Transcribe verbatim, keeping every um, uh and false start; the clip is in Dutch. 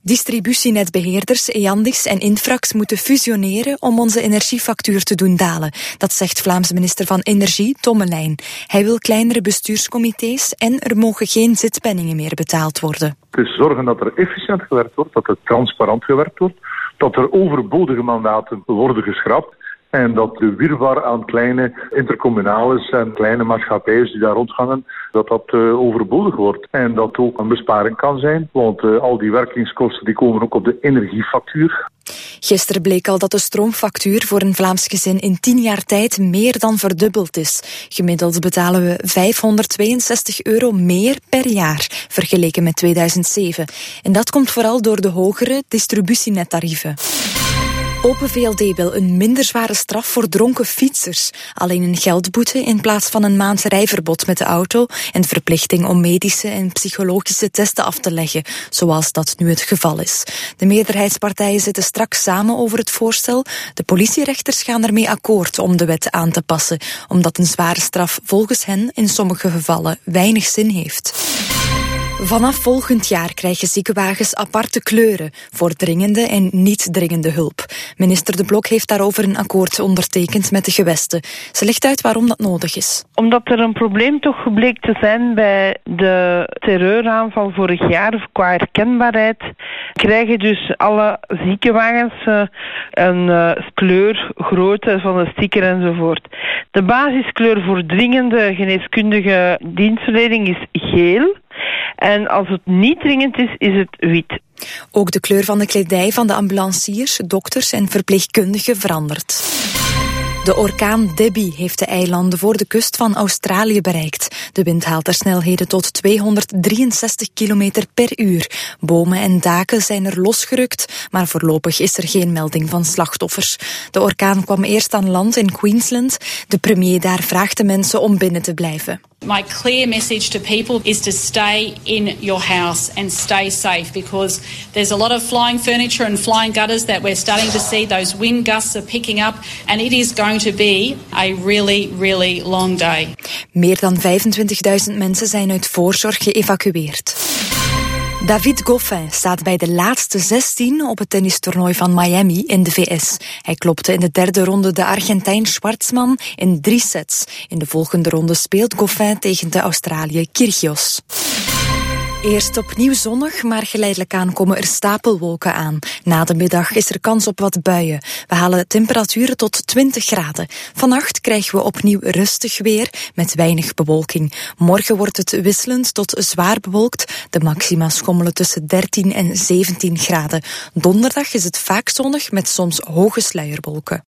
Distributienetbeheerders Eandix en Infrax moeten fusioneren om onze energiefactuur te doen dalen. Dat zegt Vlaamse minister van Energie, Tommelijn. Hij wil kleinere bestuurscomité's en er mogen geen zitpenningen meer betaald worden. Dus zorgen dat er efficiënt gewerkt wordt, dat er transparant gewerkt wordt, dat er overbodige mandaten worden geschrapt en dat de wirwar aan kleine intercommunales en kleine maatschappijen die daar rondhangen, dat dat uh, overbodig wordt. En dat ook een besparing kan zijn, want uh, al die werkingskosten die komen ook op de energiefactuur. Gisteren bleek al dat de stroomfactuur voor een Vlaams gezin in tien jaar tijd meer dan verdubbeld is. Gemiddeld betalen we vijfhonderdtweeënzestig euro meer per jaar, vergeleken met tweeduizend zeven. En dat komt vooral door de hogere distributienettarieven. Open V L D wil een minder zware straf voor dronken fietsers. Alleen een geldboete in plaats van een maand rijverbod met de auto en verplichting om medische en psychologische testen af te leggen, zoals dat nu het geval is. De meerderheidspartijen zitten straks samen over het voorstel. De politierechters gaan ermee akkoord om de wet aan te passen, omdat een zware straf volgens hen in sommige gevallen weinig zin heeft. Vanaf volgend jaar krijgen ziekenwagens aparte kleuren voor dringende en niet dringende hulp. Minister De Blok heeft daarover een akkoord ondertekend met de gewesten. Ze legt uit waarom dat nodig is. Omdat er een probleem toch gebleek te zijn bij de terreuraanval vorig jaar qua herkenbaarheid, krijgen dus alle ziekenwagens uh, een uh, kleur, grootte van de sticker enzovoort. De basiskleur voor dringende geneeskundige dienstverlening is geel. En als het niet dringend is, is het wit. Ook de kleur van de kledij van de ambulanciers, dokters en verpleegkundigen verandert. De orkaan Debbie heeft de eilanden voor de kust van Australië bereikt. De wind haalt er snelheden tot tweehonderddrieënzestig kilometer per uur. Bomen en daken zijn er losgerukt, maar voorlopig is er geen melding van slachtoffers. De orkaan kwam eerst aan land in Queensland. De premier daar vraagt de mensen om binnen te blijven. My clear message to people is to stay in your house and stay safe, because there's a lot of flying furniture and flying gutters that we're starting to see. Those wind gusts are picking up and it is going to be a really, really long day. Meer dan vijfentwintigduizend mensen zijn uit voorzorg geëvacueerd. David Goffin staat bij de laatste zestien op het tennistoernooi van Miami in de V S. Hij klopte in de derde ronde de Argentijn Schwartzman in drie sets. In de volgende ronde speelt Goffin tegen de Australiër Kyrgios. Eerst opnieuw zonnig, maar geleidelijk aan komen er stapelwolken aan. Na de middag is er kans op wat buien. We halen temperaturen tot twintig graden. Vannacht krijgen we opnieuw rustig weer met weinig bewolking. Morgen wordt het wisselend tot zwaar bewolkt. De maxima schommelen tussen dertien en zeventien graden. Donderdag is het vaak zonnig met soms hoge sluierwolken.